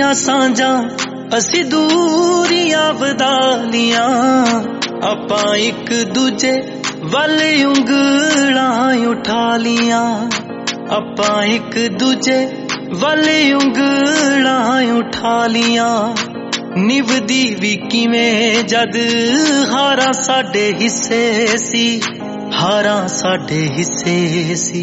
दियां सांझां असी दूरियां वधा लियां आपां एक दूजे वल उंगलां उठा लियां आपां एक दूजे वल उंगलां उठा लियां निभदी भी किवें जद हारां साडे हिस्से सी हारां साडे हिस्से सी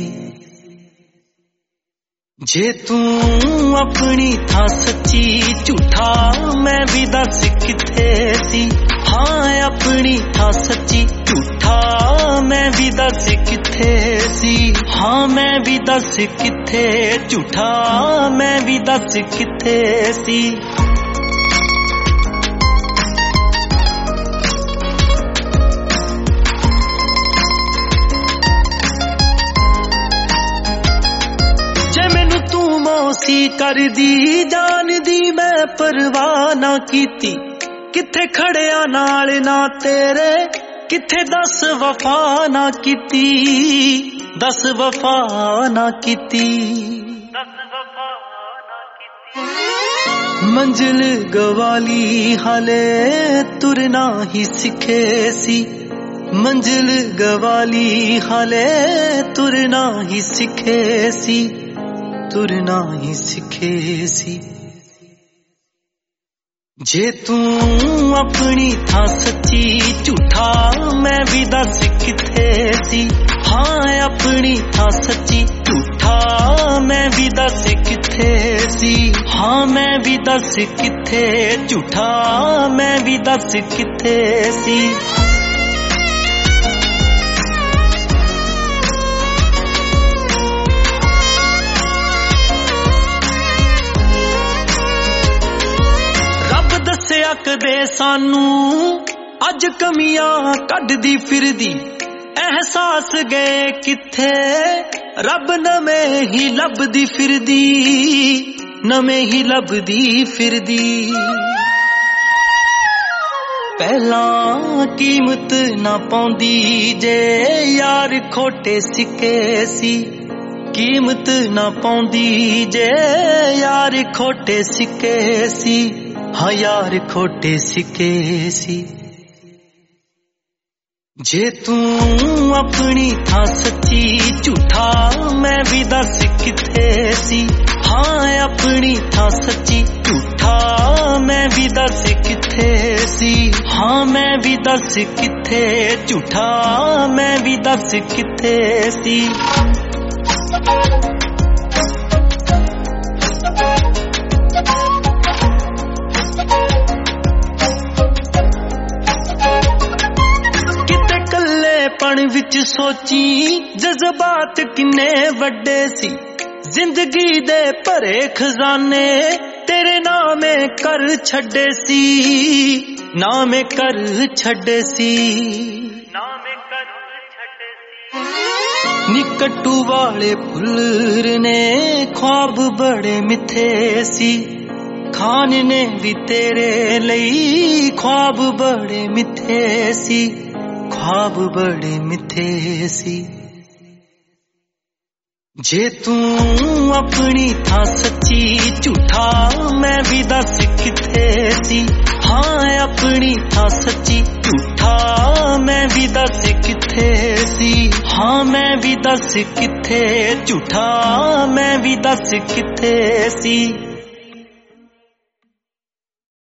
जे तू अपनी था सच्ची झूठा मैं भी दस किथे सी हाँ अपनी था सच्ची झूठा मैं भी दस किथे सी हाँ मैं भी दस किथे झूठा मैं भी दस किथे सी सी कर दी जान दी मैं परवाह ना कीती किथे खड़िया नाल ना तेरे किथे दस वफा ना कीती दस वफा ना कीती मंजिल गवाली हाले तुरना ही सिखे सी मंजिल गवाली हाले तुरना ही सिखे सी तुरना ही सिखे सी जे तू अपनी था सच्ची झूठा मैं भी दस किथे सी हाँ अपनी था सच्ची झूठा मैं भी दस किथे सी हाँ मैं भी दस किथे झूठा मैं भी दस किथे सी कदे सानू अज कमियां कढदी फिरदी एहसास गए किथे रब नवें ही लभदी फिरदी नवें ही लभदी फिरदी पहला कीमत ना पाउंदी जे यार खोटे सिक्के सी कीमत ना पाउंदी जे यार खोटे सिक्के सी हाँ यार खोटे सिक्के सी जे तू अपनी था सच्ची झूठा मैं भी दस किथे सी हाँ अपनी था सच्ची झूठा मैं भी दस किथे सी हाँ मैं भी दस किथे झूठा मैं भी दस किथे सी विच सोची जज्बात किन्ने वड्डे सी जिंदगी दे भरे खजाने तेरे नामे कर छड्डे सी नामे कर छड्डे सी निकट्टू वाले फुल्ल ने ख्वाब बड़े मिथे सी खान ने भी तेरे लई ख्वाब बड़े मिथे सी ख्वाब बड़े मिथे सी जे तू अपनी था सच्ची झूठा मैं भी दस किथे सी हाँ अपनी था सच्ची झूठा मैं भी दस किथे सी हाँ मैं भी दस किथे झूठा मैं भी दस किथे सी